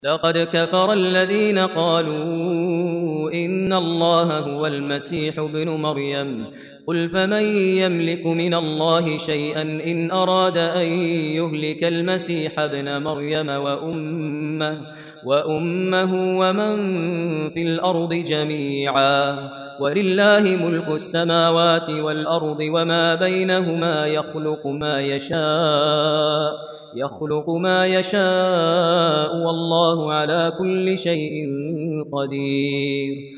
لقد كفر الذين قالوا إن الله هو المسيح ابن مريم قل فمن يملك من الله شيئا إن أراد أن يهلك المسيح ابن مريم وأمه ومن في الأرض جميعا ولله ملك السماوات والأرض وما بينهما يخلق ما يشاء والله على كل شيء قدير